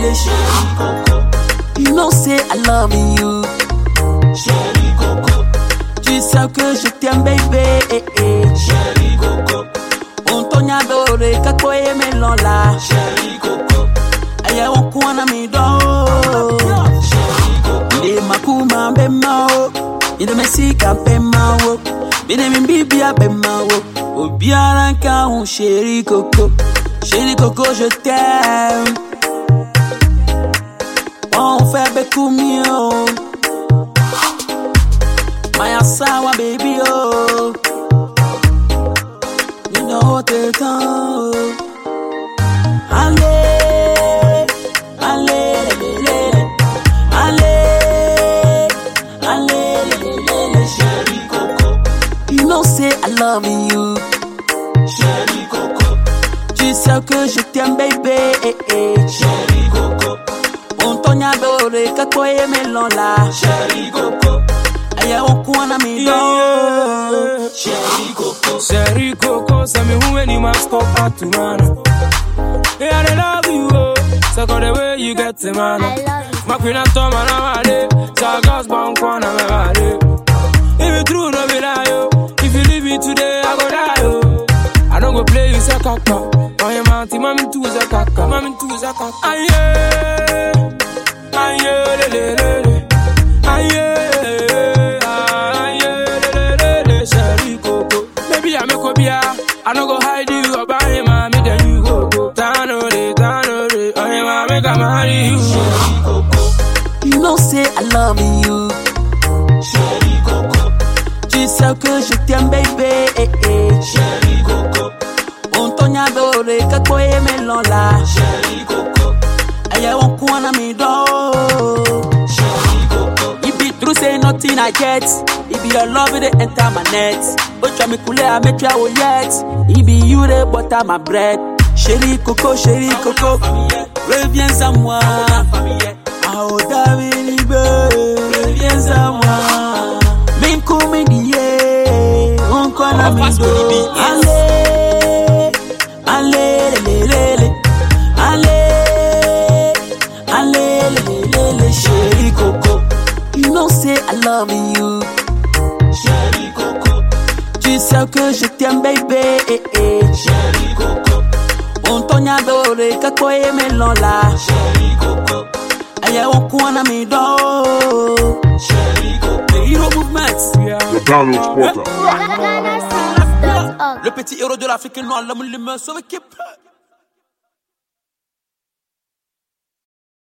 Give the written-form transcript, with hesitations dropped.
chérie Coco. You know say I love you, chérie Coco. Tu sais que je t'aime baby, chérie Coco. On t'en adore, kako e melon la, chérie Coco. Aya on kuana mi do, chérie Coco. Ide makuma be mao, ide mesika be mao, ide mbibia be mao. Obiara ka un chérie Coco, chérie Coco je t'aime. On fait beaucoup mieux. Maya sawa baby oh. You know the time. Allez, allez, allez, allez, chérie Coco. You know say I love you, chérie Coco. Tu sais que je t'aime baby, chérie Coco. On t'en adore, kako e melon la, chérie Coco. Aya on kuana mi do, chérie Coco. Chérie Coco, say me who any must stop at to man. Yeah, I love you, oh. So go the way you get to man. My queen and Tom and I'm so girls bound corner me body. If it true, no be lie, yo. If you leave me today, I go die, yo. I don't go play you say kaka. On your mountain, mommy too is a kaka, mommy too is a kaka. Aye, aye, le le le le. Aye, aye, le le, chérie Coco. Baby, I make a beer. I don't go hide you or buy him, mommy, then you go. Tano de, oh yeah, mommy, come marry you, chérie Coco. You know say I love you, chérie Coco. Tu sais que je t'aime baby, chérie Coco. On t'en adore, kako e melon la, chérie Coco. Aya on kuana mi do, chérie Coco. If it true say nothing I get, it be your love that enter my net. But try me cool I make you oh yet. It be you the butter my bread, chérie Coco, reviens à moi. Oh David, reviens à moi. Même comédie, on connaît mi do. Allez, allez, allez, allez, chérie Coco. You know say I love you, chérie Coco. Tu sais que je t'aime baby, chérie Coco. On t'en adore, kako e melon la, chérie Coco. Aya on kuana mi do, chérie Coco. The Hero Movement, The Download Portal. le petit héros de l'Afrique noire, l'homme le sauve équipe.